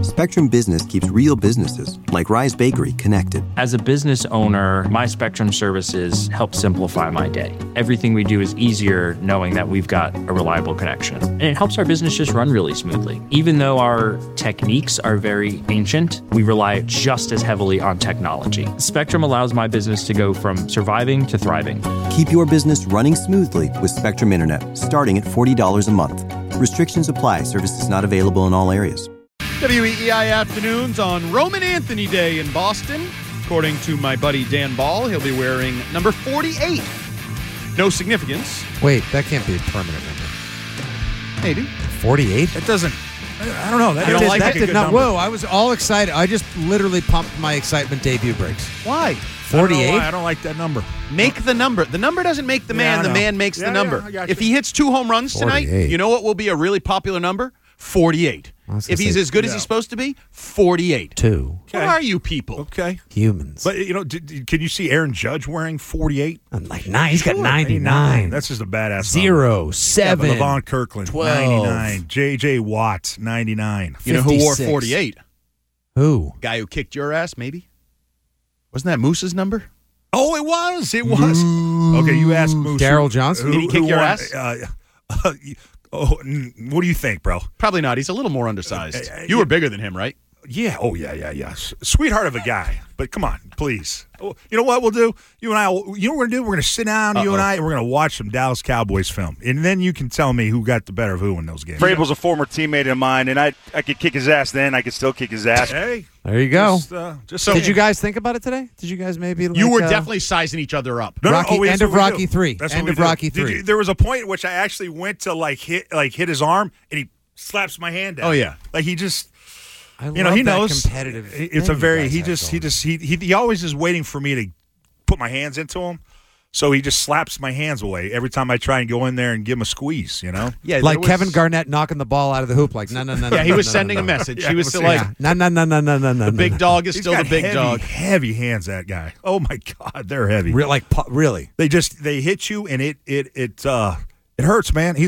Spectrum Business keeps real businesses, like Rise Bakery, connected. As a business owner, my Spectrum services help simplify my day. Everything we do is easier knowing that we've got a reliable connection. And it helps our business just run really smoothly. Even though our techniques are very ancient, we rely just as heavily on technology. Spectrum allows my business to go from surviving to thriving. Keep your business running smoothly with Spectrum Internet, starting at $40 a month. Restrictions apply. Services not available in all areas. WEEI Afternoons on Roman Anthony Day in Boston. According to my buddy Dan Ball, he'll be wearing number 48. No significance. Wait, that can't be a permanent number. Maybe. 48? That doesn't, I don't know. That, You don't like that it? did not, Whoa, I was all excited. I just literally pumped my excitement debut breaks. Why? 48? I don't like that number. Make the number. The number doesn't make the man. I The know. man makes the number. I got If you. he hits 2 home runs tonight, 48. you know what will be a really popular number? 48. If he's as good as he's supposed to be, 48. 2 What are you people? Okay. humans. But, can you see Aaron Judge wearing 48? I'm like 9. He's got Sure, 99. That's just a badass 0, number. 7. Yeah, but Levon Kirkland, 12. 99. J.J. Watt, 99. You know who wore 56. 48? Who? Guy who kicked your ass, maybe? Wasn't that Moose's number? Oh, it was. It was. Okay, you asked Moose. Daryl Johnson? Did he kick your won, ass? What do you think, bro? Probably not. He's a little more undersized. You were bigger than him, right? Yeah. Oh, yeah. Sweetheart of a guy. But come on, please. Oh, you know what we'll do? You and I, you know what we're going to do? We're going to sit down, you and I, and we're going to watch some Dallas Cowboys film. And then you can tell me who got the better of who in those games. Vrabel's a former teammate of mine, and I could kick his ass then. I could still kick his ass. Hey. There you go. Just Did you guys think about it today? Did you guys maybe You were definitely sizing each other up. Rocky- that's end of what we Rocky do. 3. That's End what we of do. Rocky Did 3. there was a point at which I actually went to hit his arm, and he slaps my hand down. Oh, yeah. Like he just. I He love knows that competitive. it's thing a very you guys have going. he always is waiting for me to put my hands into him, so he just slaps my hands away every time I try and go in there and give him a squeeze. Yeah, Like Kevin Garnett knocking the ball out of the hoop. Like no. Yeah, he was sending a message. Yeah, he was I still was like, No. the big dog is He's still the got big heavy, dog. Heavy hands, that guy. Oh my God, they're heavy. Really? They hit you and it hurts, man.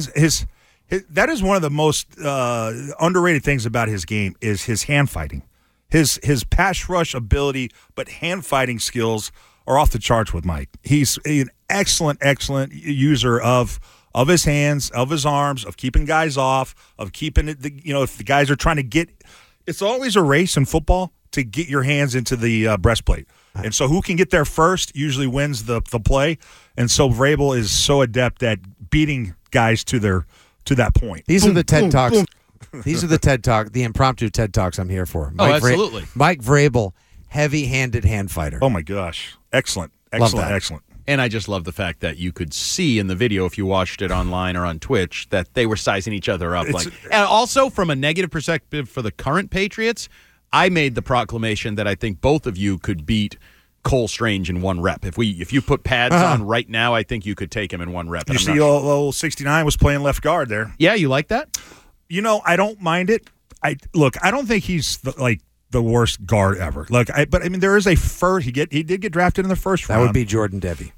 That is one of the most underrated things about his game is his hand fighting. His pass rush ability, but hand fighting skills are off the charts with Mike. He's an excellent user of his hands, of his arms, of keeping guys off, of keeping it. If the guys are trying to get, it's always a race in football to get your hands into the breastplate, and so who can get there first usually wins the play. And so Vrabel is so adept at beating guys to that point. These are the TED Talks. These are the impromptu TED Talks I'm here for. Absolutely. Mike Vrabel, heavy-handed hand fighter. Oh my gosh, excellent. that. And I just love the fact that you could see in the video, if you watched it online or on Twitch, that they were sizing each other up. And also, from a negative perspective for the current Patriots, I made the proclamation that I think both of you could beat Cole Strange in 1 rep. If you put pads on right now, I think you could take him in 1 rep. You see, old 69 was playing left guard there. Yeah, you like that? I don't mind it. I don't think he's the worst guard ever. But there is a first. He did get drafted in the first round. That would be Jordan Devy.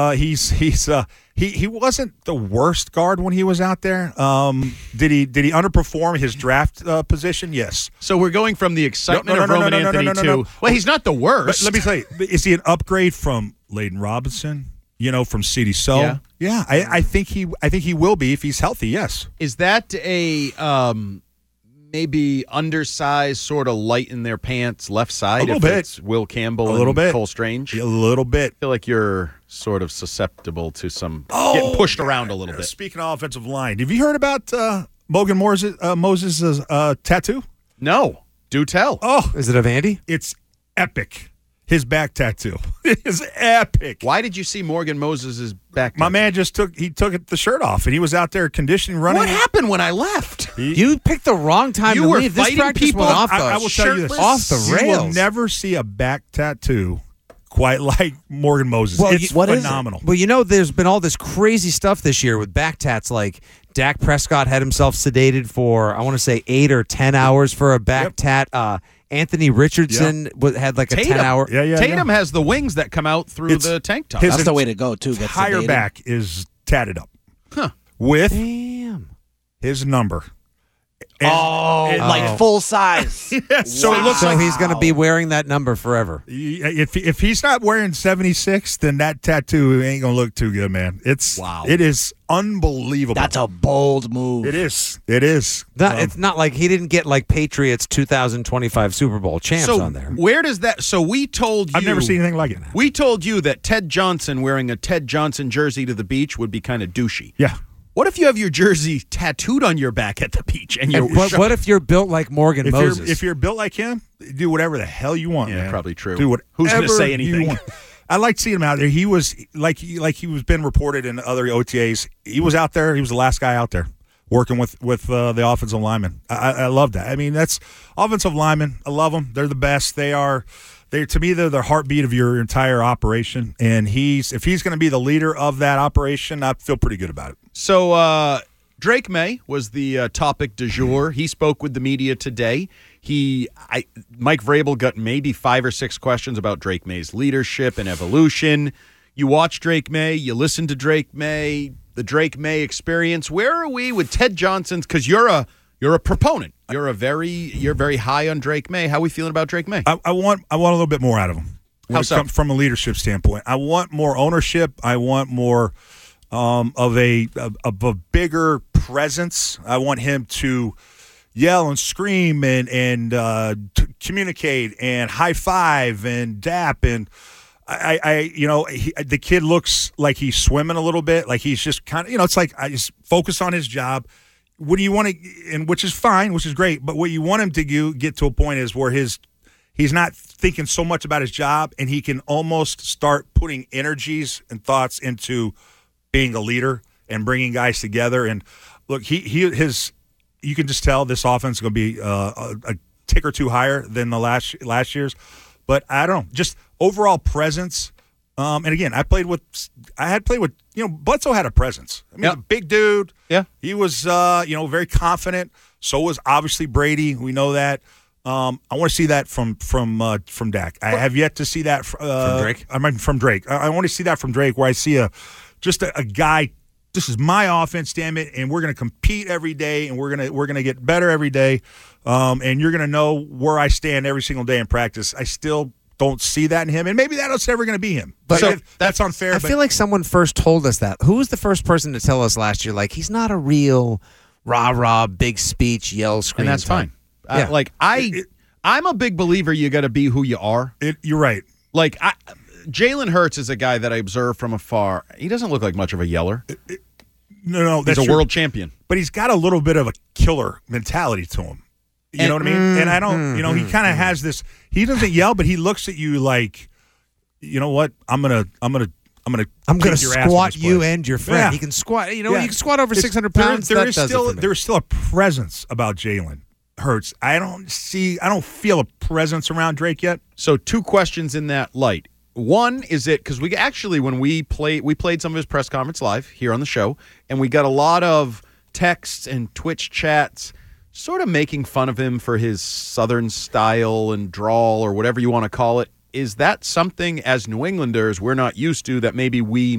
He wasn't the worst guard when he was out there. Did he underperform his draft position? Yes. So we're going from the excitement of Roman Anthony to well, he's not the worst. Let me tell you, is he an upgrade from Layden Robinson? From C.D. So, yeah. I think he will be if he's healthy. Yes. Is that a maybe undersized, sort of light in their pants left side? A little if bit. It's Will Campbell, A little and bit. Cole Strange. A little bit. I feel like you're sort of susceptible to some getting pushed around a little bit. Speaking of offensive line, have you heard about Morgan Moses' tattoo? No, do tell. Oh, Is it of Andy? it's epic. His back tattoo is epic. Why did you see Morgan Moses' back? My man just took the shirt off, and he was out there conditioning, running. What happened when I left? You picked the wrong time You to were leave. This fighting practice people. went off the I will tell you this: off the You will rails. never see a back tattoo quite like Morgan Moses. It's what is it? phenomenal. Well, there's been all this crazy stuff this year with back tats. Like Dak Prescott had himself sedated for, I want to say, 8 or 10 hours for a back tat. Anthony Richardson had like a Tatum. 10-hour. Tatum has the wings that come out through the tank top. his That's the way to go, too. Get Entire sedated. back is tatted up with Damn. his number. Like full size. Yes. So it looks So like he's going to be wearing that number forever. if he's not wearing 76, then that tattoo ain't gonna look too good, man. It is unbelievable. That's a bold move. It is. It is. It's not like he didn't get like Patriots 2025 Super Bowl champs So on there. where does that? So we told you. I've never seen anything like it. We told you that Ted Johnson wearing a Ted Johnson jersey to the beach would be kind of douchey. Yeah. What if you have your jersey tattooed on your back at the beach and you're But what if you're built like Morgan Moses? If you're built like him, do whatever the hell you want, Yeah, man. probably true. Do whatever Who's gonna say you anything? want. I like seeing him out there. He was like he was been reported in other OTAs. He was out there. He was the last guy out there working with the offensive linemen. I love that. I mean, that's offensive linemen. I love them. They're the best. They're to me, they're the heartbeat of your entire operation. And if he's going to be the leader of that operation, I feel pretty good about it. So Drake May was the topic du jour. He spoke with the media today. Mike Vrabel got maybe 5 or 6 questions about Drake May's leadership and evolution. You watch Drake May, you listen to Drake May, the Drake May experience. Where are we with Ted Johnson's? Because you're a proponent. You're very high on Drake May. How are we feeling about Drake May? I want a little bit more out of him. How so? From a leadership standpoint, I want more ownership. I want more of a bigger presence. I want him to yell and scream and communicate and high five and dap and the kid looks like he's swimming a little bit, like he's just kind of it's like I just focus on his job. What do you want to, and which is fine, which is great, but what you want him to get to a point is where he's not thinking so much about his job, and he can almost start putting energies and thoughts into being a leader and bringing guys together. And look, you can just tell this offense is going to be a tick or two higher than the last year's. But I don't know, just overall presence. And again, I had played with Bledsoe had a presence. I mean, Yep. a big dude. Yeah. He was very confident. So was obviously Brady. We know that. I want to see that from Dak. I have yet to see that from Drake. I mean, from Drake. I want to see that from Drake, where I see a guy. This is my offense, damn it, and we're going to compete every day, and we're gonna get better every day, and you're going to know where I stand every single day in practice. I still don't see that in him, and maybe that's never going to be him. But So that's unfair. I feel like someone first told us that. Who was the first person to tell us last year? Like, he's not a real rah-rah, big speech, yell, scream. And that's type. fine. Yeah. I'm a big believer you got to be who you are. You're right. Like, Jalen Hurts is a guy that I observe from afar. He doesn't look like much of a yeller. No, He's that's a true. world champion. But he's got a little bit of a killer mentality to him. You know what I mean? And I don't, he kind of has this. He doesn't yell, but he looks at you like, you know what? I'm gonna kick your ass squat in this you play. and your friend. Yeah. He can squat. You Yeah. can squat over 600 There- pounds. There That is does it still for me. there is still a presence about Jalen Hurts. I don't feel a presence around Drake yet. So 2 questions in that light. One, is it because we actually, when we played some of his press conference live here on the show, and we got a lot of texts and Twitch chats sort of making fun of him for his Southern style and drawl or whatever you want to call it. Is that something as New Englanders we're not used to that maybe we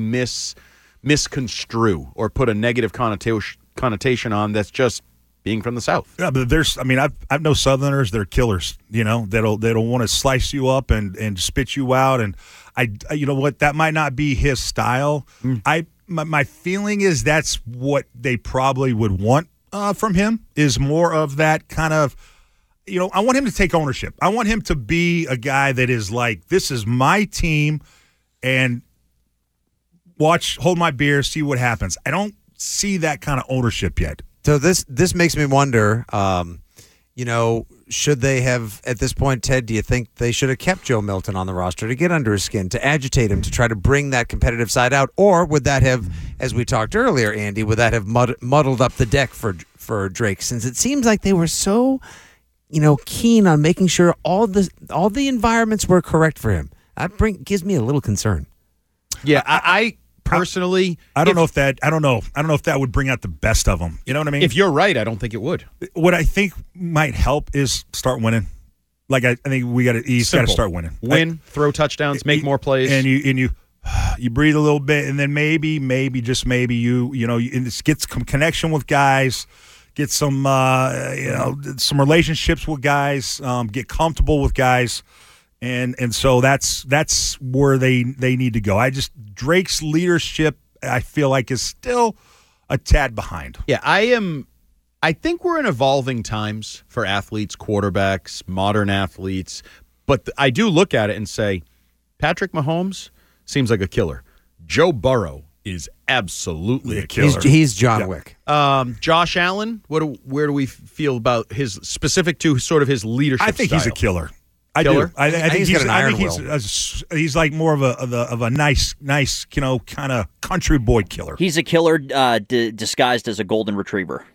misconstrue or put a negative connotation on that's just being from the South? Yeah, but I've known Southerners. They're killers. That'll want to slice you up and spit you out. And you know what? That might not be his style. My feeling is that's what they probably would want from him, is more of that kind of. I want him to take ownership. I want him to be a guy that is like, this is my team, and hold my beer, see what happens. I don't see that kind of ownership yet. So this makes me wonder, should they have, at this point, Ted, do you think they should have kept Joe Milton on the roster to get under his skin, to agitate him, to try to bring that competitive side out? Or would that have, as we talked earlier, Andy, would that have muddled up the deck for Drake? Since it seems like they were so, keen on making sure all the environments were correct for him. That gives me a little concern. Yeah, I personally, I don't know if that would bring out the best of them. You know what I mean? If you're right, I don't think it would. What I think might help is start winning. Like I think he's got to start winning. Win, throw touchdowns, make more plays, and you breathe a little bit, and then maybe just maybe you get some connection with guys, get some some relationships with guys, get comfortable with guys, and so that's where they need to go. Drake's leadership, I feel like, is still a tad behind. Yeah, I think we're in evolving times for athletes, quarterbacks, modern athletes, but I do look at it and say, Patrick Mahomes seems like a killer. Joe Burrow is absolutely a killer. He's John Wick. Josh Allen, where do we feel about his specific to sort of his leadership? I think style? he's a killer. I Killer? do. I think he's got an iron will. He's like more of a nice, kind of country boy killer. He's a killer disguised as a golden retriever.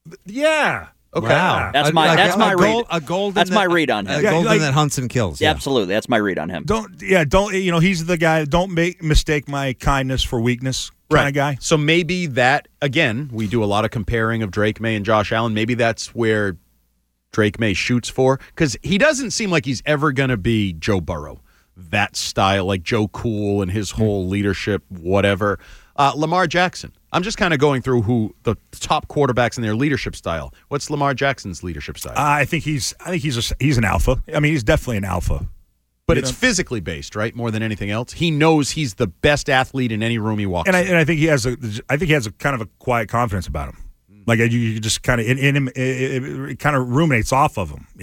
Yeah. Okay. Wow. That's my read. A golden That's my read on him. A golden that hunts and kills. Yeah, absolutely. That's my read on him. Don't he's the guy. Don't mistake my kindness for weakness kind of guy. So maybe that, again, we do a lot of comparing of Drake May and Josh Allen. Maybe that's where Drake May shoots for, because he doesn't seem like he's ever going to be Joe Burrow, that style, like Joe Cool and his whole leadership, whatever. Lamar Jackson. I'm just kind of going through who the top quarterbacks in their leadership style. What's Lamar Jackson's leadership style? I think he's an alpha. I mean, he's definitely an alpha. But it's physically based, right? More than anything else. He knows he's the best athlete in any room he walks in. And I think he has a kind of a quiet confidence about him. Like you just kind of in him, it kind of ruminates off of him,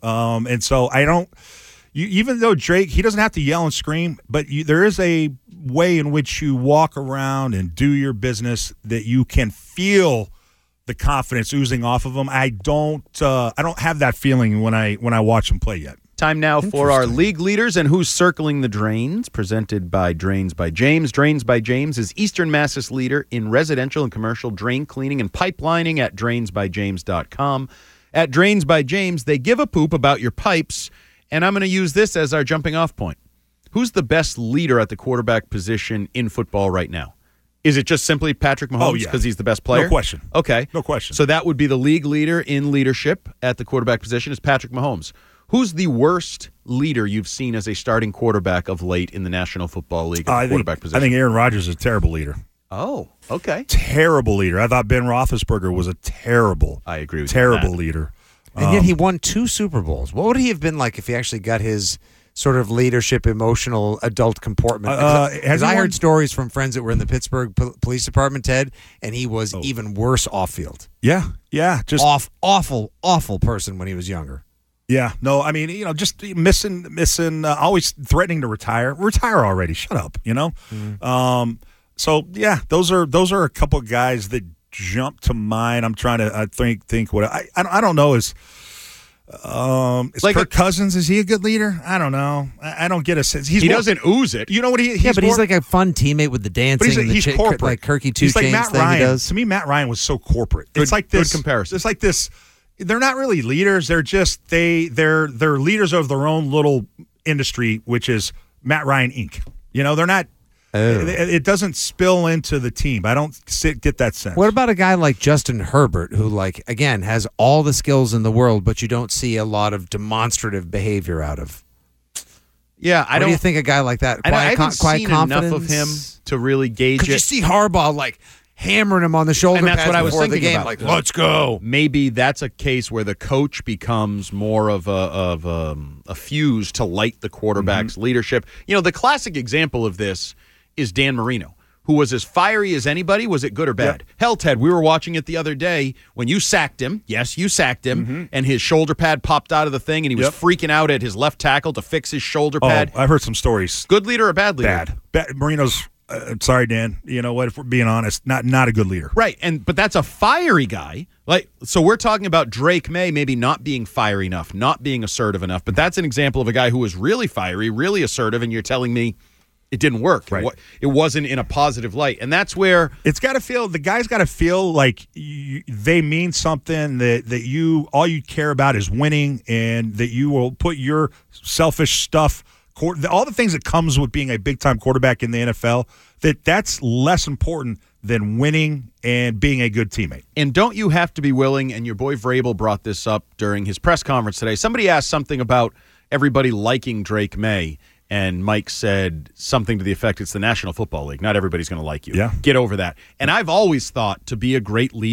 And so I don't. Even though Drake, he doesn't have to yell and scream, but there is a way in which you walk around and do your business that you can feel the confidence oozing off of him. I don't have that feeling when I watch him play yet. Time now for our league leaders and who's circling the drains, presented by Drains by James. Drains by James is Eastern Mass's leader in residential and commercial drain cleaning and pipelining at drainsbyjames.com. At Drains by James, they give a poop about your pipes, and I'm going to use this as our jumping off point. Who's the best leader at the quarterback position in football right now? Is it just simply Patrick Mahomes because he's the best player? No question. Okay. No question. So that would be the league leader in leadership at the quarterback position is Patrick Mahomes. Who's the worst leader you've seen as a starting quarterback of late in the National Football League at the quarterback position? I think Aaron Rodgers is a terrible leader. Oh, okay. Terrible leader. I thought Ben Roethlisberger was a terrible leader. And yet he won 2 Super Bowls. What would he have been like if he actually got his sort of leadership, emotional, adult comportment? Because I heard stories from friends that were in the Pittsburgh Police Department, Ted, and he was even worse off-field. Yeah. Just awful person when he was younger. Yeah, no, I mean, just missing, always threatening to retire. Retire already. Shut up, So yeah, those are a couple of guys that jump to mind. I'm trying to think what I don't know is like Kirk Cousins. Is he a good leader? I don't know. I don't get a sense. He doesn't ooze it. You know what he's he's like a fun teammate with the dancing. But he's corporate, like Kirky 2 Chainz like Matt thing Ryan. he does. To me, Matt Ryan was so corporate. It's like this good comparison. It's like this. They're not really leaders. They're just they're leaders of their own little industry, which is Matt Ryan Inc. They're not. It doesn't spill into the team. I don't get that sense. What about a guy like Justin Herbert, who, again, has all the skills in the world, but you don't see a lot of demonstrative behavior out of? Yeah, What do you think a guy like that? I haven't seen confidence? enough of him to really gauge it. Could you see Harbaugh hammering him on the shoulder And that's pads what I was before the thinking game? about. Let's go. Maybe that's a case where the coach becomes more of a fuse to light the quarterback's leadership. The classic example of this is Dan Marino, who was as fiery as anybody. Was it good or bad? Yep. Hell, Ted, we were watching it the other day when you sacked him. Yes, you sacked him, and his shoulder pad popped out of the thing, and he was freaking out at his left tackle to fix his shoulder pad. I've heard some stories. Good leader or bad leader? Bad. Marino's. Sorry, Dan. You know what? If we're being honest, not a good leader. Right, but that's a fiery guy. So we're talking about Drake May maybe not being fiery enough, not being assertive enough. But that's an example of a guy who was really fiery, really assertive, and you're telling me it didn't work. Right. It wasn't in a positive light, and that's where the guy's got to feel like they mean something. That all you care about is winning, and that you will put your selfish stuff. All the things that comes with being a big-time quarterback in the NFL, that's less important than winning and being a good teammate. And don't you have to be willing, and your boy Vrabel brought this up during his press conference today. Somebody asked something about everybody liking Drake May, and Mike said something to the effect, it's the National Football League. Not everybody's going to like you. Yeah. Get over that. And I've always thought to be a great leader,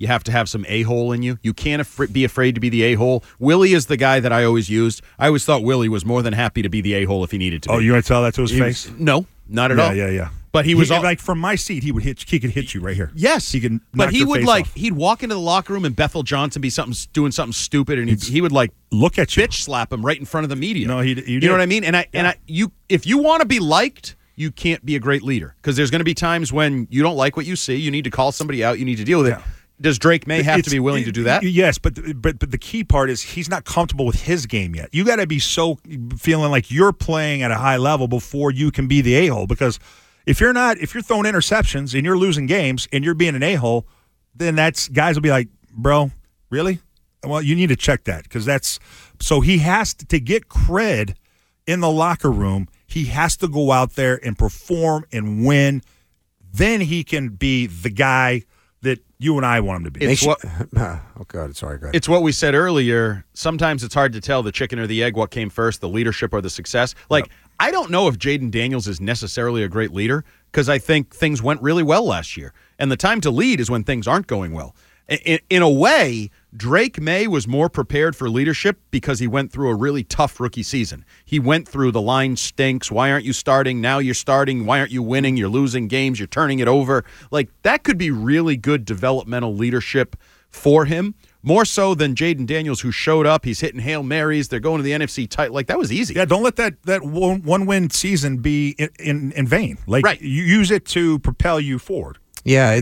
You have to have some a-hole in you. You can't be afraid to be the a-hole. Willie is the guy that I always used. I always thought Willie was more than happy to be the a-hole if he needed to be. Oh, you want to tell that to his face? No, not at all. Yeah. But he was like from my seat. He could hit you right here. Yes, he could. But he would off. he'd walk into the locker room and Bethel Johnson be doing something stupid, and he would look at you, bitch slap him right in front of the media. No, you know what I mean? If you want to be liked, you can't be a great leader because there's going to be times when you don't like what you see. You need to call somebody out. You need to deal with it. Does Drake May have to be willing to do that? Yes, but the key part is he's not comfortable with his game yet. You got to be so feeling like you're playing at a high level before you can be the a-hole. Because if you're throwing interceptions and you're losing games and you're being an a-hole, then guys will be like, bro, really? Well, you need to check that because so he has to get cred in the locker room. He has to go out there and perform and win. Then he can be the guy that you and I want him to be. Oh, God. Sorry, go ahead. It's what we said earlier. Sometimes it's hard to tell the chicken or the egg, what came first, the leadership or the success. I don't know if Jaden Daniels is necessarily a great leader because I think things went really well last year. And the time to lead is when things aren't going well. In a way, Drake May was more prepared for leadership because he went through a really tough rookie season. He went through the line stinks. Why aren't you starting? Now you're starting. Why aren't you winning? You're losing games. You're turning it over. That could be really good developmental leadership for him, more so than Jaden Daniels, who showed up. He's hitting Hail Marys. They're going to the NFC title. That was easy. Yeah, don't let that one-win season be in vain. Right. You use it to propel you forward. Yeah,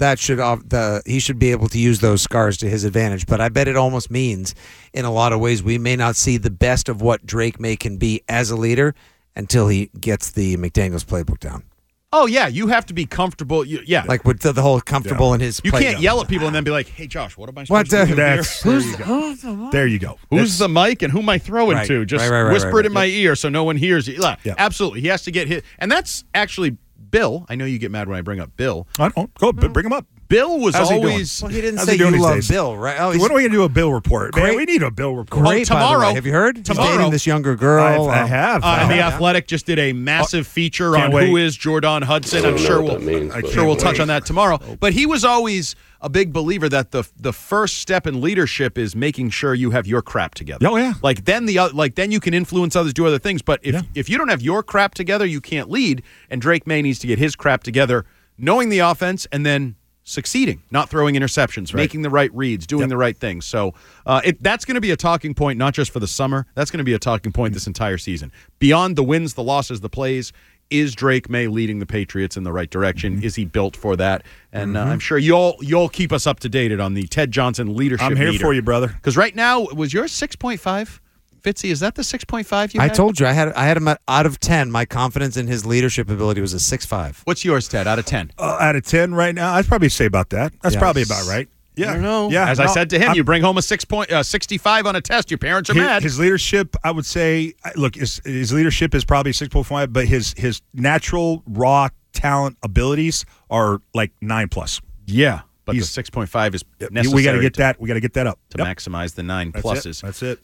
he should be able to use those scars to his advantage. But I bet it almost means, in a lot of ways, we may not see the best of what Drake May can be as a leader until he gets the McDaniels playbook down. Oh, yeah, you have to be comfortable. With the whole comfortable in his You play can't down. yell at people and then be like, hey, Josh, what am I supposed to do here? There you go. Who's the mic and who am I throwing to? Just whisper it in my ear so no one hears you. Yeah. Absolutely. He has to get hit. And that's actually Bill. I know you get mad when I bring up Bill. I don't. Go bring him up. Bill was How's always. Well, he didn't How's say he doing you these love days? Bill, right? Oh, When are we going to do a Bill report? Man, we need a Bill report. Great, tomorrow. by the way. Have you heard? Tomorrow. He's dating this younger girl. I have. And The Athletic just did a massive feature on who is Jordan Hudson. I'm sure we'll touch on that tomorrow. But he was always a big believer that the first step in leadership is making sure you have your crap together. Oh yeah. Then you can influence others, do other things. But if you don't have your crap together, you can't lead. And Drake May needs to get his crap together, knowing the offense, and then succeeding, not throwing interceptions, making the right reads, doing the right things. So that's going to be a talking point, not just for the summer. That's going to be a talking point this entire season. Beyond the wins, the losses, the plays, is Drake May leading the Patriots in the right direction? Mm-hmm. Is he built for that? And I'm sure you'll keep us up to date on the Ted Johnson leadership I'm here meter. for you, brother. Because right now, was yours 6.5? Fitzy, is that the 6.5 you I had? told you I had him out of 10. My confidence in his leadership ability was a 6.5. What's yours, Ted, out of 10? Out of 10 right now, I'd probably say about that. That's probably about right. Yeah. I don't know. Yeah. As I said to him, you bring home a 65 on a test, your parents are mad. His leadership, I would say, look, his leadership is probably 6.5, but his natural raw talent abilities are like 9+. Yeah. But the 6.5 is necessary. We got to get that. We got to get that up to maximize the 9 pluses. That's it.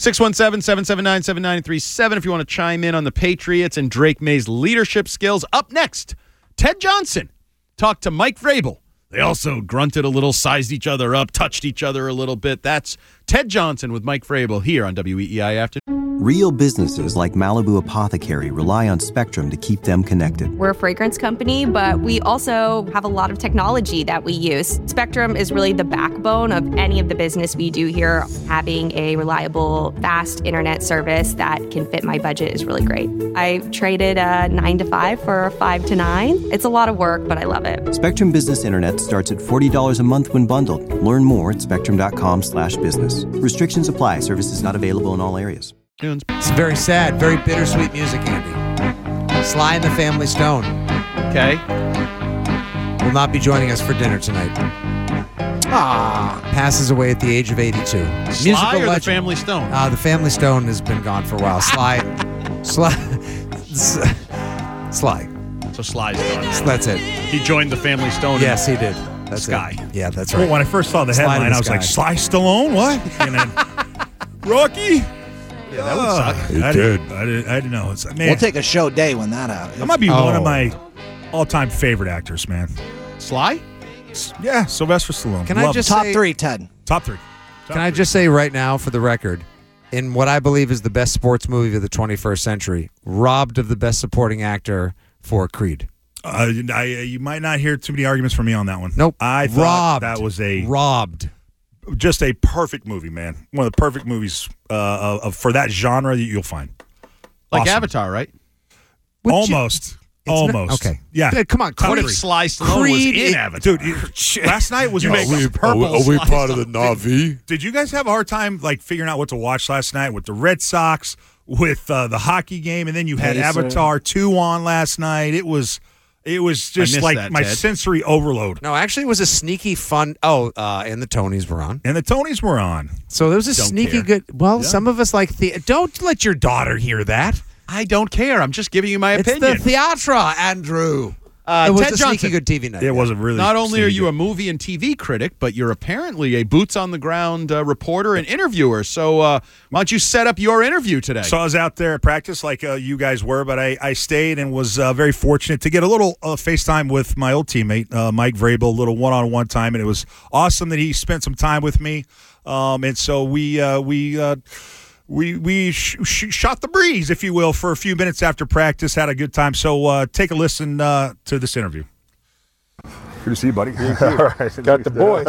617-779-7937 if you want to chime in on the Patriots and Drake May's leadership skills. Up next, Ted Johnson talked to Mike Vrabel. They also grunted a little, sized each other up, touched each other a little bit. That's Ted Johnson with Mike Vrabel here on WEEI Afternoon. Real businesses like Malibu Apothecary rely on Spectrum to keep them connected. We're a fragrance company, but we also have a lot of technology that we use. Spectrum is really the backbone of any of the business we do here. Having a reliable, fast internet service that can fit my budget is really great. I traded a 9 to 5 for a 5 to 9. It's a lot of work, but I love it. Spectrum Business Internet starts at $40 a month when bundled. Learn more at spectrum.com/business. Restrictions apply. Services not available in all areas. It's very sad, very bittersweet music, Andy. Sly and the Family Stone. Okay. Will not be joining us for dinner tonight. Passes away at the age of 82. Sly or the Family Stone? The Family Stone has been gone for a while. Sly. So Sly's gone. That's it. He joined the Family Stone. Yes, he did. That's Sky. It. Yeah, that's right. Well, when I first saw the headline, I was like, Sly Stallone? What? And then Rocky? Yeah, that would suck. I didn't know. We'll take a show day when that out. That might be one of my all-time favorite actors, man. Sly? Yeah, Sylvester Stallone. Can I just Top say, 3, Ted. Top 3. Can I just say right now, for the record, in what I believe is the best sports movie of the 21st century, robbed of the best supporting actor for Creed. You might not hear too many arguments from me on that one. Nope. I thought that was robbed. Just a perfect movie, man. One of the perfect movies for that genre that you'll find. Like Awesome. Avatar, right? Almost. Okay. Yeah. Dude, come on, What if Creed. Sly Stallone was in Avatar? Dude, last night was purple Are we Sly part of the Stallone. Na'vi? Did you guys have a hard time like figuring out what to watch last night with the Red Sox, with the hockey game, and then you had Pacer. Avatar 2 on last night? It was just missed like that, my Ted. sensory overload. No, actually, it was a sneaky fun. And the Tonys were on. And the Tonys were on. So there was a Don't sneaky care. good. Well, some of us like the. Don't let your daughter hear that. I don't care. I'm just giving you my It's opinion. the theatra, Andrew. It was Ted a Johnson. sneaky good TV night. It wasn't really. Not only are you a sneaky movie and TV critic, but you're apparently a boots-on-the-ground reporter and interviewer. So why don't you set up your interview today? So I was out there at practice like you guys were, but I stayed and was very fortunate to get a little FaceTime with my old teammate, Mike Vrabel, a little one-on-one time, and it was awesome that he spent some time with me. And so we shot the breeze, if you will, for a few minutes after practice, had a good time. So take a listen to this interview. Good to see you, buddy. All right. Got the boys.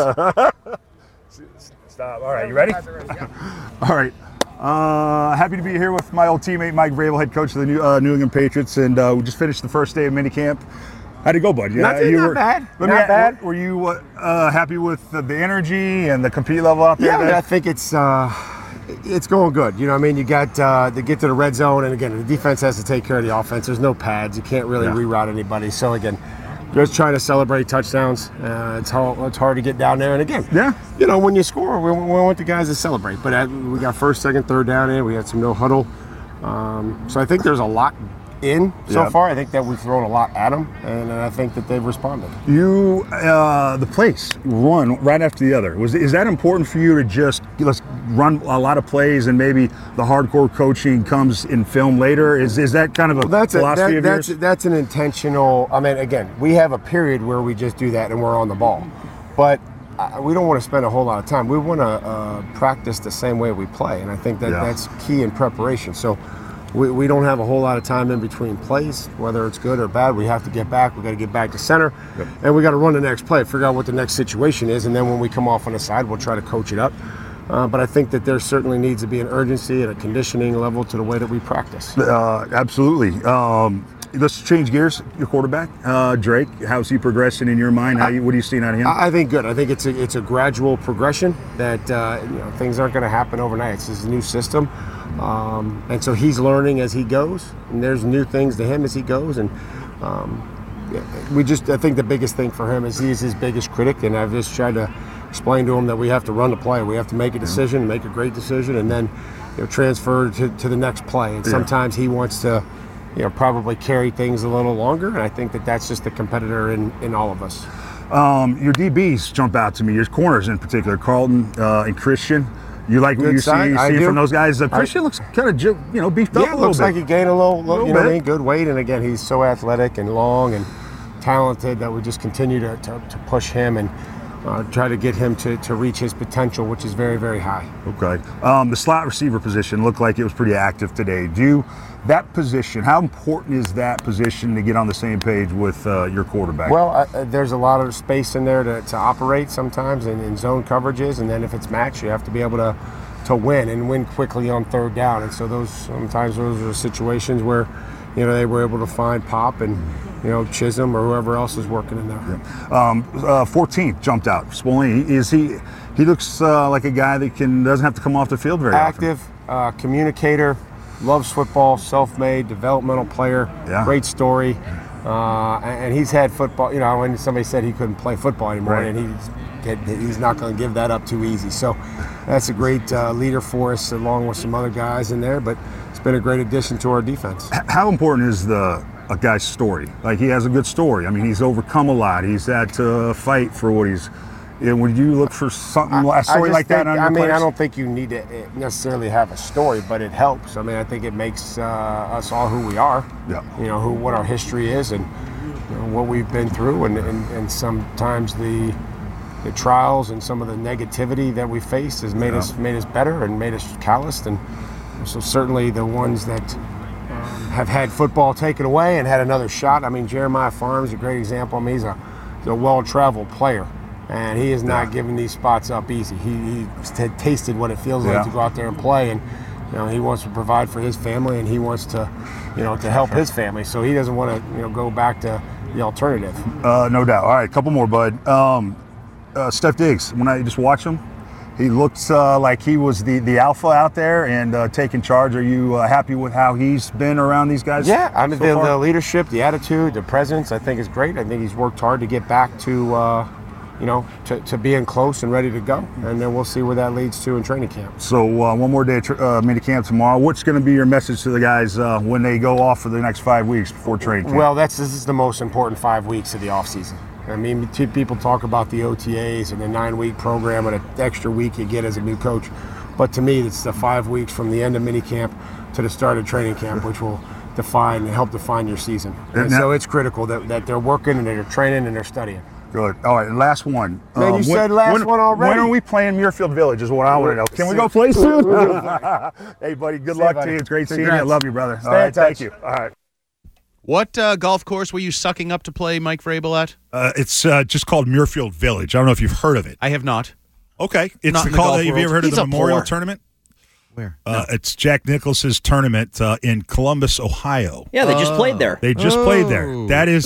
Stop. All right, you ready? All right. Happy to be here with my old teammate, Mike Vrabel, head coach of the New England Patriots, and we just finished the first day of minicamp. How'd it go, bud? Not bad. Not bad. Were you happy with the energy and the compete level out there? Yeah, man, I think it's going good. You know what I mean? You got to get to the red zone, and again, the defense has to take care of the offense. There's no pads. You can't really reroute anybody. So again, just trying to celebrate touchdowns. It's hard to get down there. And again, you know, when you score, we want the guys to celebrate. But we got first, second, third down in. We had some no huddle. So I think there's a lot in so far. I think that we've thrown a lot at them, and I think that they've responded. You, the plays, one right after the other. Is that important for you to just let's run a lot of plays and maybe the hardcore coaching comes in film later? Is that kind of a philosophy of yours? That's an intentional. I mean, again, we have a period where we just do that and we're on the ball, but we don't want to spend a whole lot of time. We want to practice the same way we play, and I think that that's key in preparation. So. We don't have a whole lot of time in between plays, whether it's good or bad. We have to get back. We got to get back to center, and we got to run the next play, figure out what the next situation is, and then when we come off on the side, we'll try to coach it up. But I think that there certainly needs to be an urgency and a conditioning level to the way that we practice. Absolutely. Let's change gears. Your quarterback, Drake. How's he progressing in your mind? What are you seeing out of him? I think good. I think it's a gradual progression. That things aren't going to happen overnight. It's just a new system. And so he's learning as he goes, and there's new things to him as he goes. And I think the biggest thing for him is he's his biggest critic, and I've just tried to explain to him that we have to run the play. We have to make a decision, make a great decision, and then transfer to the next play. And sometimes he wants to probably carry things a little longer, and I think that that's just the competitor in all of us. Your DBs jump out to me, your corners in particular, Carlton and Christian. You like what you see from those guys? Christian looks kind of beefed up a little bit. Yeah, looks like he gained a little you know what I mean, good weight. And again, he's so athletic and long and talented that we just continue to push him and try to get him to reach his potential, which is very, very high. Okay. The slot receiver position looked like it was pretty active today. That position, how important is that position to get on the same page with your quarterback? Well, there's a lot of space in there to operate sometimes in zone coverages, and then if it's matched, you have to be able to win and win quickly on third down. And so sometimes those are situations where they were able to find Pop and Chisholm or whoever else is working in there. 14th jumped out. Spolane, he looks like a guy that doesn't have to come off the field very active, communicator. Loves football, self-made, developmental player, great story. And he's had football, when somebody said he couldn't play football anymore, and he's not going to give that up too easy. So that's a great leader for us, along with some other guys in there, but it's been a great addition to our defense. How important is a guy's story? Like, he has a good story. I mean, he's overcome a lot. He's had to fight for what he's... would you look for a story like that on your players? I don't think you need to necessarily have a story, but it helps. I mean, I think it makes us all who we are. Yeah. What our history is, and what we've been through, and sometimes the trials and some of the negativity that we faced has made us better and made us calloused. And so certainly the ones that have had football taken away and had another shot. I mean, Jeremiah Farms is a great example. I mean, he's a well-traveled player, and he is not giving these spots up easy. He tasted what it feels like to go out there and play, and he wants to provide for his family, and he wants to, to help his family. So he doesn't want to, go back to the alternative. No doubt. All right, a couple more, bud. Steph Diggs, when I just watch him, he looks like he was the alpha out there and taking charge. Are you happy with how he's been around these guys? Yeah, I mean, the leadership, the attitude, the presence, I think is great. I think he's worked hard to get back to, to being close and ready to go. And then we'll see where that leads to in training camp. So one more day of mini camp tomorrow. What's going to be your message to the guys when they go off for the next 5 weeks before training camp? Well, this is the most important 5 weeks of the offseason. I mean, people talk about the OTAs and the 9-week program and an extra week you get as a new coach. But to me, it's the 5 weeks from the end of minicamp to the start of training camp, which will help define your season. And so it's critical that they're working and they're training and they're studying. Good. All right, last one. Man, you said last one already. When are we playing Muirfield Village is what I want to know. Can we go play soon? Hey, buddy, good luck to you. It's great seeing you. I love you, brother. Stay in touch. Thank you. All right. What golf course were you sucking up to play Mike Vrabel at? It's just called Muirfield Village. I don't know if you've heard of it. I have not. Okay. It's Not in the called, golf have you ever world. heard of the Memorial Tournament? Where? It's Jack Nicklaus's tournament in Columbus, Ohio. Yeah, they just played there. They just played there. That is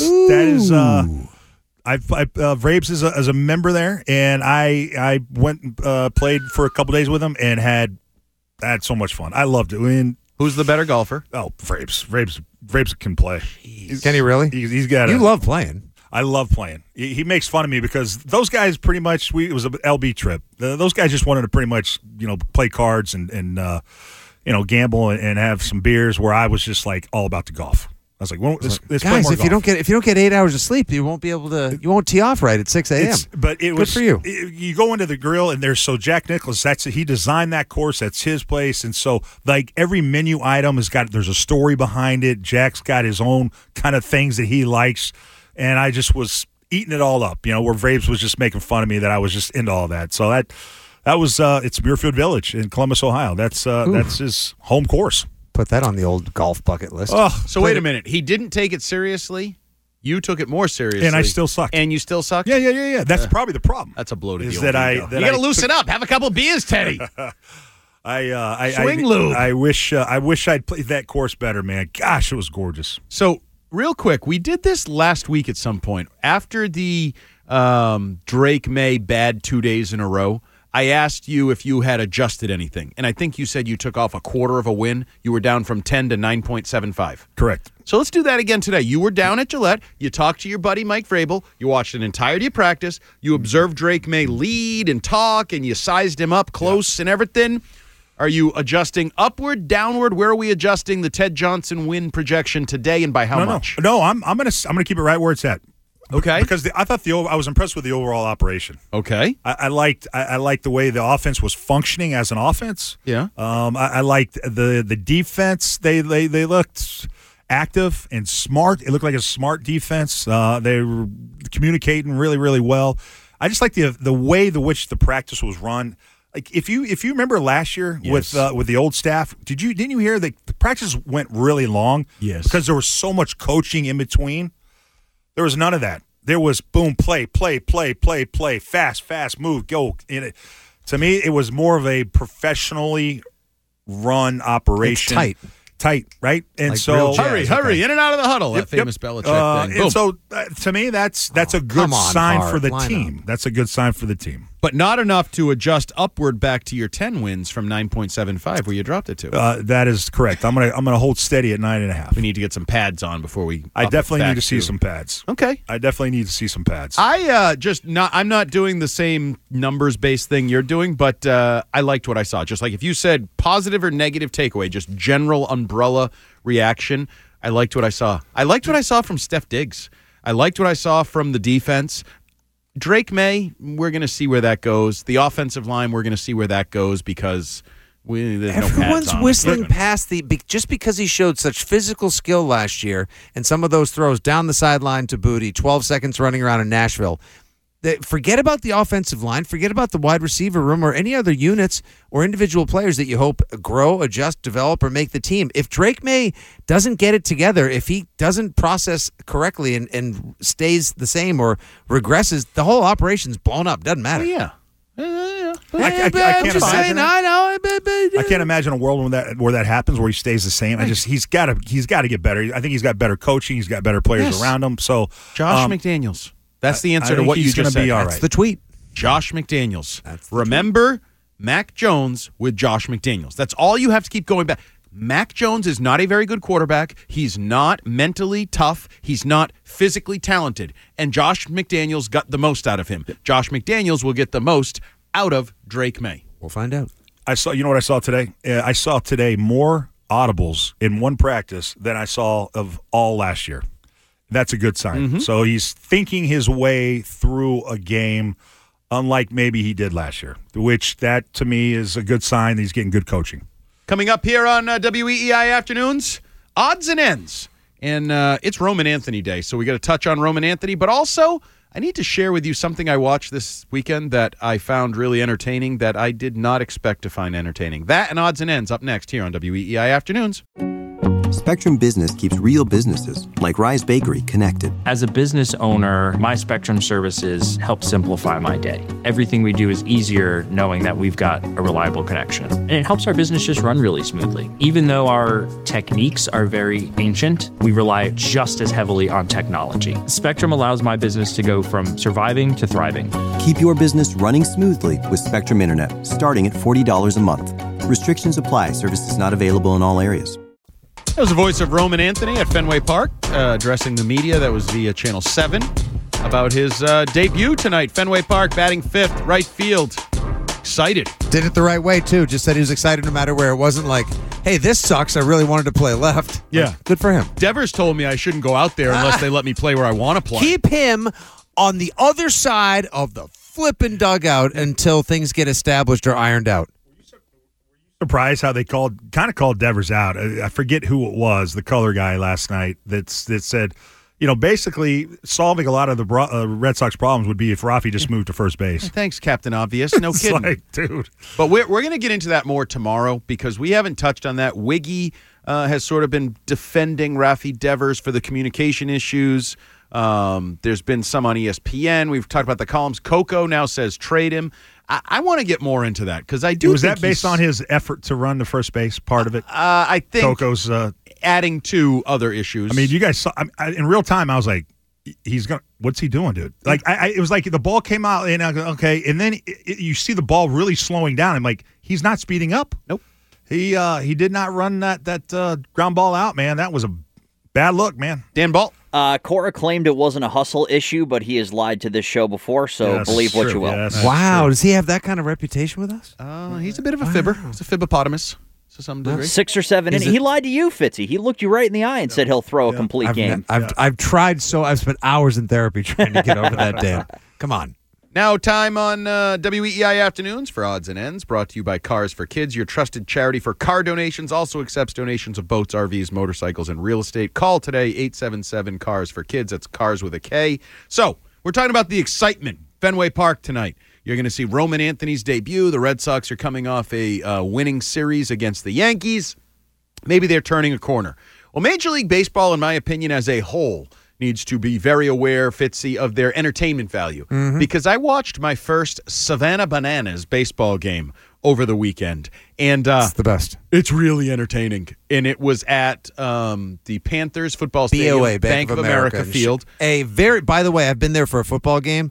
Vrabes is a member there, and I went and played for a couple days with him and had so much fun. I loved it. I mean, who's the better golfer? Oh, Vrabes can play. Can he really? He's got. You love playing. I love playing. He makes fun of me because those guys pretty much. It was an LB trip. Those guys just wanted to pretty much play cards and gamble and have some beers. Where I was just like all about the golf. I was like, well, let's play guys, more if golf. you don't get 8 hours of sleep, you won't be able to. You won't tee off right at 6 a.m. But it was good for you. You go into the grill and there's Jack Nicklaus. He designed that course. That's his place, and so like every menu item there's a story behind it. Jack's got his own kind of things that he likes, and I just was eating it all up. Where Vrabes was just making fun of me that I was just into all that. So that was it's Muirfield Village in Columbus, Ohio. That's his home course. Put that on the old golf bucket list. Oh, so wait a minute. He didn't take it seriously. You took it more seriously, and I still suck. And you still suck. Yeah. That's probably the problem. That's a blow to is the that old ego. You got to loosen up. Have a couple beers, Teddy. Swing lube. I wish I'd played that course better, man. Gosh, it was gorgeous. So real quick, we did this last week at some point after the Drake May bad 2 days in a row. I asked you if you had adjusted anything, and I think you said you took off a quarter of a win. You were down from 10 to 9.75. Correct. So let's do that again today. You were down at Gillette. You talked to your buddy Mike Vrabel. You watched an entirety of practice. You observed Drake May lead and talk, and you sized him up close and everything. Are you adjusting upward, downward? Where are we adjusting the Ted Johnson win projection today, and by how much? No, I'm gonna keep it right where it's at. Okay. Because I thought I was impressed with the overall operation. Okay. I liked the way the offense was functioning as an offense. Yeah. I liked the defense. They looked active and smart. It looked like a smart defense. They were communicating really, really well. I just like the way which the practice was run. Like if you remember last year with the old staff, didn't you hear that the practice went really long? Yes. Because there was so much coaching in between. There was none of that. There was boom, play, fast, move, go. To me, it was more of a professionally run operation. It's tight, right? And like so hurry, in and out of the huddle. That famous Belichick thing. And so to me, that's a good sign for the team. That's a good sign for the team. But not enough to adjust upward back to your 10 wins from 9.75 where you dropped it to. That is correct. I'm gonna hold steady at 9.5. We need to get some pads on before we. I definitely need to see some pads. Okay. I definitely need to see some pads. I'm not doing the same numbers based thing you're doing, but I liked what I saw. Just like if you said positive or negative takeaway, just general umbrella reaction. I liked what I saw. I liked what I saw from Steph Diggs. I liked what I saw from the defense. Drake May, we're going to see where that goes. The offensive line, we're going to see where that goes because There's no Everyone's pads on whistling it. past just because he showed such physical skill last year and some of those throws down the sideline to Booty, 12 seconds running around in Nashville. Forget about the offensive line, forget about the wide receiver room or any other units or individual players that you hope grow, adjust, develop, or make the team. If Drake May doesn't get it together, if he doesn't process correctly and stays the same or regresses, the whole operation's blown up. Doesn't matter. Yeah. I can't imagine a world where that happens, where he stays the same. He's got to get better. I think he's got better coaching. He's got better players around him. So Josh McDaniels. That's the answer to what you just said. Be all right. That's the tweet. Josh McDaniels. Remember Mac Jones with Josh McDaniels. That's all you have to keep going back. Mac Jones is not a very good quarterback. He's not mentally tough. He's not physically talented. And Josh McDaniels got the most out of him. Josh McDaniels will get the most out of Drake May. We'll find out. You know what I saw today? I saw today more audibles in one practice than I saw of all last year. That's a good sign. Mm-hmm. So he's thinking his way through a game unlike maybe he did last year, which that to me is a good sign that he's getting good coaching. Coming up here on WEEI Afternoons, odds and ends. And it's Roman Anthony Day, so we got to touch on Roman Anthony. But also, I need to share with you something I watched this weekend that I found really entertaining that I did not expect to find entertaining. That and odds and ends up next here on WEEI Afternoons. Spectrum Business keeps real businesses, like Rise Bakery, connected. As a business owner, my Spectrum services help simplify my day. Everything we do is easier knowing that we've got a reliable connection. And it helps our business just run really smoothly. Even though our techniques are very ancient, we rely just as heavily on technology. Spectrum allows my business to go from surviving to thriving. Keep your business running smoothly with Spectrum Internet, starting at $40 a month. Restrictions apply. Services not available in all areas. That was the voice of Roman Anthony at Fenway Park, addressing the media. That was via Channel 7 about his debut tonight. Fenway Park, batting fifth, right field. Excited. Did it the right way, too. Just said he was excited no matter where. It wasn't like, hey, this sucks. I really wanted to play left. Yeah. Like, good for him. Devers told me I shouldn't go out there unless they let me play where I want to play. Keep him on the other side of the flipping dugout until things get established or ironed out. Surprised how they called Devers out. I forget who it was, the color guy last night that said, basically solving a lot of the Red Sox problems would be if Rafi just moved to first base. Thanks, Captain Obvious. No kidding. Like, dude. But we're going to get into that more tomorrow because we haven't touched on that. Wiggy has sort of been defending Rafi Devers for the communication issues. There's been some on ESPN. We've talked about the columns. Coco now says trade him. I want to get more into that because I do. Was that based on his effort to run to first base? Part of it. I think Coco's adding to other issues. I mean, you guys saw in real time. I was like, he's gonna. What's he doing, dude? Like, it was like the ball came out and I go, okay, and then you see the ball really slowing down. I'm like, he's not speeding up. Nope. He did not run that ground ball out, man. That was a bad look, man. Dan Balt. Cora claimed it wasn't a hustle issue, but he has lied to this show before, so believe what you will. Yes, wow, does he have that kind of reputation with us? He's a bit of a fibber. He's a fibbopotamus to some degree. 6 or 7 innings. He lied to you, Fitzy. He looked you right in the eye and said he'll throw a complete game. I've tried I've spent hours in therapy trying to get over that, Dan. Come on. Now, time on WEEI Afternoons for Odds and Ends, brought to you by Cars for Kids, your trusted charity for car donations. Also accepts donations of boats, RVs, motorcycles, and real estate. Call today, 877-CARS-FOR-KIDS. That's cars with a K. So, we're talking about the excitement. Fenway Park tonight. You're going to see Roman Anthony's debut. The Red Sox are coming off a winning series against the Yankees. Maybe they're turning a corner. Well, Major League Baseball, in my opinion, as a whole, needs to be very aware, Fitzy, of their entertainment value. Mm-hmm. Because I watched my first Savannah Bananas baseball game over the weekend. And it's the best. It's really entertaining. And it was at the Panthers football stadium, BOA, Bank of America Field. By the way, I've been there for a football game.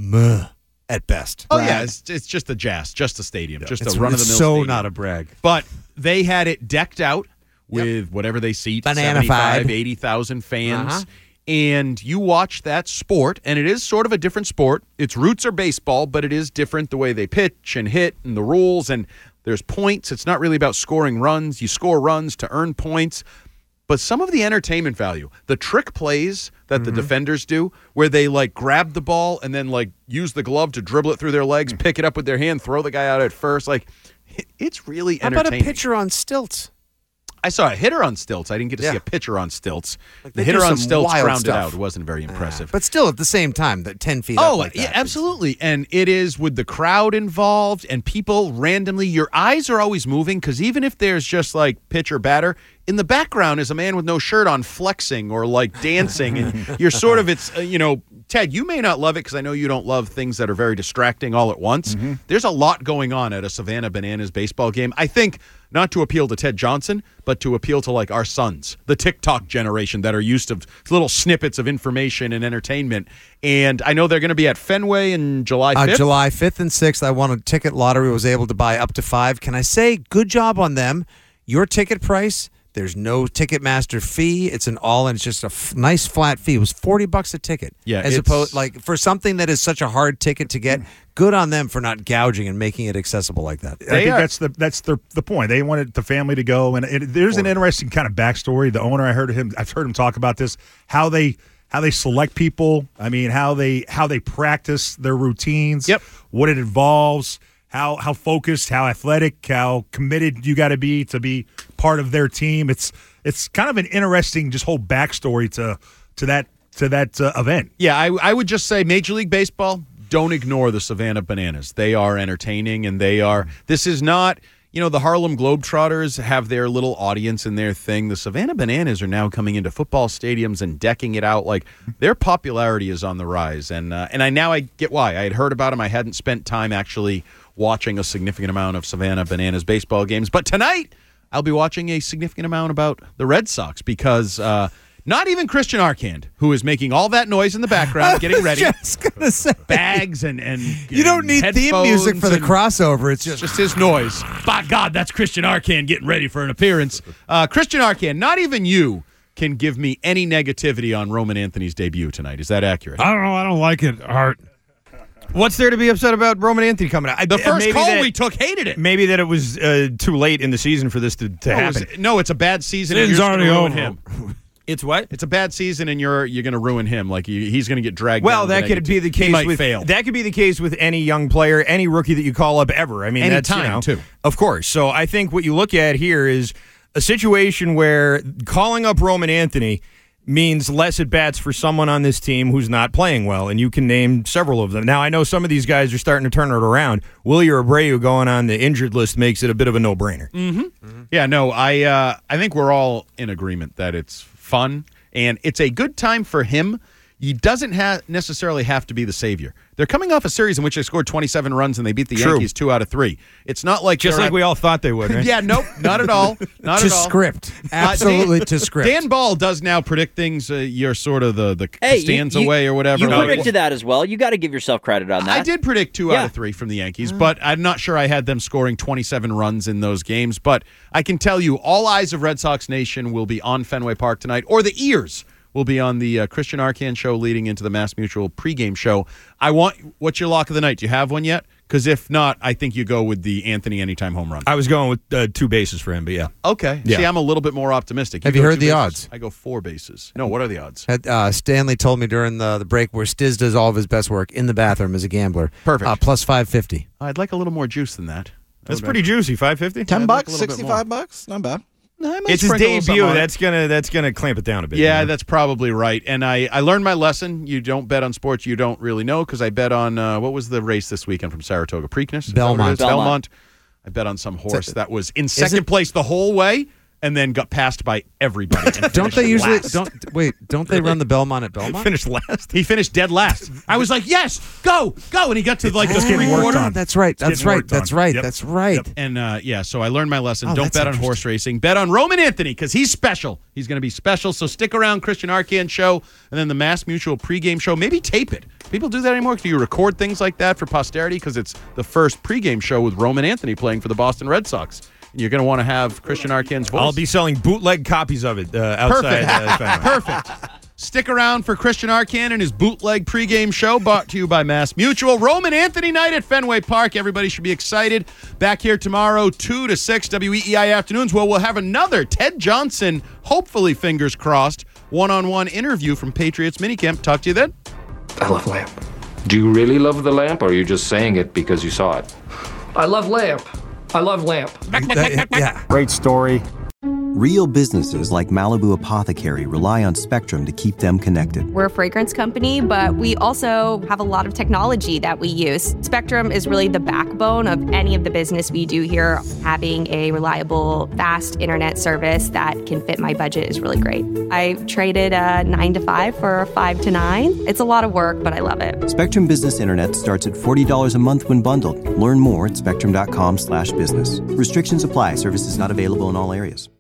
At best. Oh, yeah. It's just a Jazz, just a stadium, just a run-of-the-mill so stadium. Not a brag. But they had it decked out with whatever they seat, 75, 80,000 fans. Uh-huh. And you watch that sport, and it is sort of a different sport. Its roots are baseball, but it is different the way they pitch and hit and the rules. And there's points. It's not really about scoring runs. You score runs to earn points. But some of the entertainment value, the trick plays that the defenders do, where they like grab the ball and then like use the glove to dribble it through their legs, pick it up with their hand, throw the guy out at first. Like It's really How entertaining. about a pitcher on stilts? I saw a hitter on stilts. I didn't get to see a pitcher on stilts. Like, the they do hitter on some stilts wild grounded stuff. out. It wasn't very impressive. But still, at the same time, that 10 feet up like that. Yeah, absolutely. And it is with the crowd involved and people randomly, your eyes are always moving because even if there's just like pitcher batter, in the background is a man with no shirt on flexing or like dancing. And you're sort of, Ted, you may not love it because I know you don't love things that are very distracting all at once. Mm-hmm. There's a lot going on at a Savannah Bananas baseball game. I think not to appeal to Ted Johnson, but to appeal to like our sons, the TikTok generation that are used to little snippets of information and entertainment. And I know they're going to be at Fenway in July 5th. July 5th and 6th. I won a ticket lottery, was able to buy up to 5. Can I say good job on them? Your ticket price, there's no Ticketmaster fee. It's an all-in. It's just a nice flat fee. It was $40 a ticket. Yeah, as opposed like for something that is such a hard ticket to get. Good on them for not gouging and making it accessible like that. I think that's the point. They wanted the family to go, and there's an interesting kind of backstory. The owner, I've heard him talk about this. How they select people. I mean, how they practice their routines. Yep. What it involves. How focused, how athletic, how committed you got to be part of their team. It's kind of an interesting just whole backstory to that event. Yeah, I would just say Major League Baseball, don't ignore the Savannah Bananas. They are entertaining, and this is not, the Harlem Globetrotters have their little audience and their thing. The Savannah Bananas are now coming into football stadiums and decking it out. Like, their popularity is on the rise, and I get why. I had heard about them. I hadn't spent time actually watching a significant amount of Savannah Bananas baseball games. But tonight, I'll be watching a significant amount about the Red Sox because not even Christian Arcand, who is making all that noise in the background, getting ready. Just gonna say bags and you don't need theme music for the crossover. It's just his noise. By God, that's Christian Arcand getting ready for an appearance. Christian Arcand, not even you can give me any negativity on Roman Anthony's debut tonight. Is that accurate? I don't know. I don't like it, Art. What's there to be upset about Roman Anthony coming out? The first call we took hated it. Maybe that it was too late in the season for this to happen. It's a bad season. It's already over. Him. It's what? It's a bad season, and you're going to ruin him. Like he's going to get dragged. Well, down that could be the case. He might fail. That could be the case with any young player, any rookie that you call up ever. I mean, any that's time too. Of course. So I think what you look at here is a situation where calling up Roman Anthony means less at bats for someone on this team who's not playing well, and you can name several of them. Now, I know some of these guys are starting to turn it around. Willie Abreu going on the injured list makes it a bit of a no-brainer. Mm-hmm. Mm-hmm. Yeah, no, I think we're all in agreement that it's fun, and it's a good time for him. He doesn't necessarily have to be the savior. They're coming off a series in which they scored 27 runs and they beat the Yankees 2 out of 3. It's not like just like we all thought they would, right? Yeah, nope, not at all. Not to at all. Script. Absolutely to script. Dan Ball does now predict things. You're sort of the stands away or whatever. You predicted that as well. You got to give yourself credit on that. I did predict 2 out of 3 from the Yankees, but I'm not sure I had them scoring 27 runs in those games. But I can tell you, all eyes of Red Sox Nation will be on Fenway Park tonight, or the ears will be on the Christian Arcand show leading into the Mass Mutual pregame show. What's your lock of the night? Do you have one yet? Because if not, I think you go with the Anthony anytime home run. I was going with 2 bases for him, but yeah. Okay. Yeah. See, I'm a little bit more optimistic. Have you heard the bases? odds? I go 4 bases. No, what are the odds? Stanley told me during the break where Stiz does all of his best work in the bathroom as a gambler. Perfect. Plus 550. I'd like a little more juice than that. That's pretty juicy. 550. $10, $65. Not bad. It's his debut. That's gonna clamp it down a bit. Yeah, that's probably right. And I learned my lesson. You don't bet on sports you don't really know, because I bet on what was the race this weekend from Saratoga? Preakness? Belmont. I bet on some horse that was in second place the whole way and then got passed by everybody. Don't they usually don't they run the Belmont at Belmont? Finished last. He finished dead last. I was like, yes, go, and he got to like the 3/4. That's right. Yep. And so I learned my lesson. Don't bet on horse racing. Bet on Roman Anthony, because he's special. He's going to be special. So stick around, Christian Arcand show, and then the Mass Mutual pregame show. Maybe tape it. People do that anymore. Do you record things like that for posterity? Because it's the first pregame show with Roman Anthony playing for the Boston Red Sox. You're going to want to have Christian Arcand's voice. I'll be selling bootleg copies of it outside. Perfect. Stick around for Christian Arcand and his bootleg pregame show, brought to you by Mass Mutual. Roman Anthony night at Fenway Park. Everybody should be excited. Back here tomorrow, 2 to 6, WEEI Afternoons. Well, we'll have another Ted Johnson, hopefully fingers crossed, one-on-one interview from Patriots Minicamp. Talk to you then. I love Lamp. Do you really love the lamp, or are you just saying it because you saw it? I love Lamp. I love Lamp. Yeah. Great story. Real businesses like Malibu Apothecary rely on Spectrum to keep them connected. We're a fragrance company, but we also have a lot of technology that we use. Spectrum is really the backbone of any of the business we do here. Having a reliable, fast internet service that can fit my budget is really great. I traded a 9 to 5 for a 5 to 9. It's a lot of work, but I love it. Spectrum Business Internet starts at $40 a month when bundled. Learn more at spectrum.com/business. Restrictions apply. Services not available in all areas.